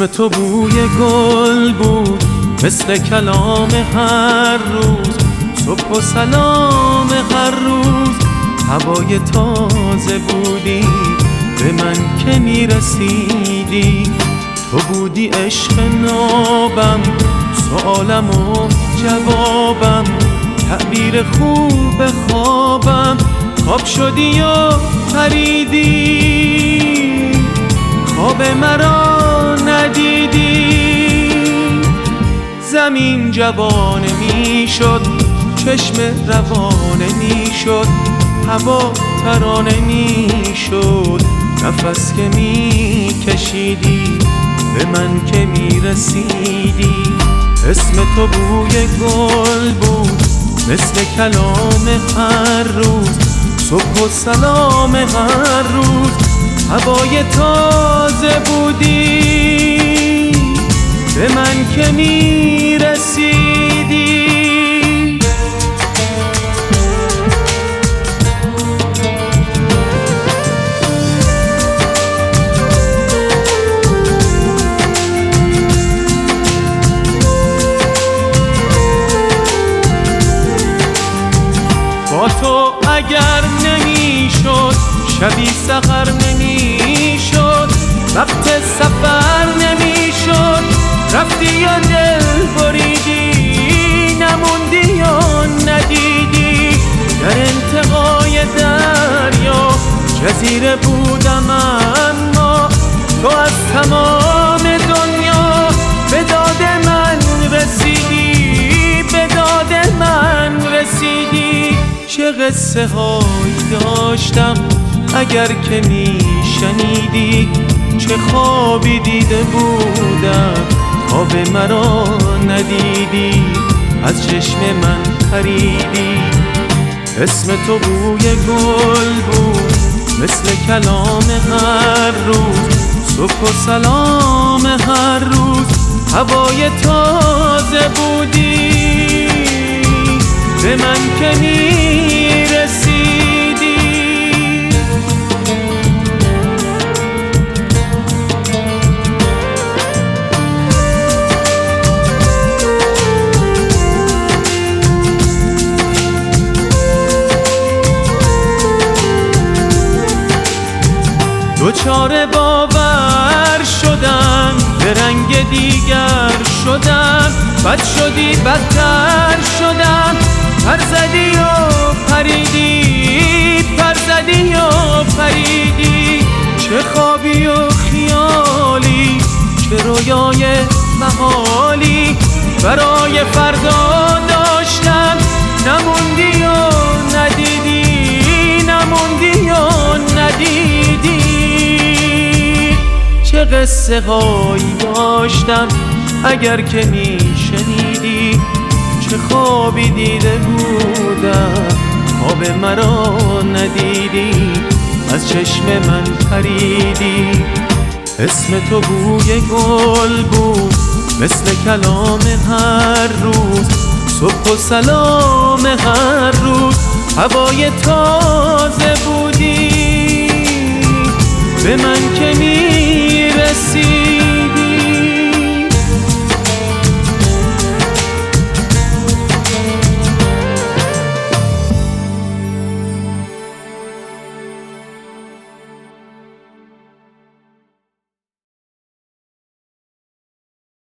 اسم تو بوی گل بود مثل کلام هر روز، صبح و سلام هر روز. هوای تازه بودی به من که میرسیدی، تو بودی عشق نابم، سوالم و جوابم، تعبیر خوب خوابم. خواب شدی و پریدی، خواب مرا ندیدی. زمین جوانه میشد، چشم روانه میشد، هوا ترانه میشد، نفس که میکشیدی به من که میرسیدی. اسم تو بوی گل بود مثل کلام هر روز، صبح و سلام هر روز. هوای تازه بودی به من که میرسیدی. با تو اگر نمیشد، شبی سحر نمیشد، وقت سفر نمیشد. رفتی یا دل بریدی، نموندی یا ندیدی. در انتهای دریا جزیره بودم، اما تو از تمام دنیا به داد من رسیدی، به داد من رسیدی. چه قصه هایی داشتم اگر که میشنیدی، چه خوابی دیده بودم خواب مرا ندیدی، از چشم من پریدی. اسم تو بوی گل بود مثل کلام هر روز، صبح و سلام هر روز. هوای تازه بودی به من که میرسیدی. دوچار باور شدم، به رنگ دیگر شدم، بد شدی بدتر شدم. پر زدی و پریدی، پر زدی و پریدی. چه خوابی و خیالی، چه رویای محالی برای فردا داشتم. نموندی و ندیدی، نموندی و ندیدی. چه قصه هایی داشتم اگر که میشنیدی، چه خوابی دیده بودم خواب مرا ندیدی، از چشم من پریدی. اسم تو بوی گل بود مثل کلام هر روز، صبح و سلام هر روز. هوای تازه بودی به من که میرسی.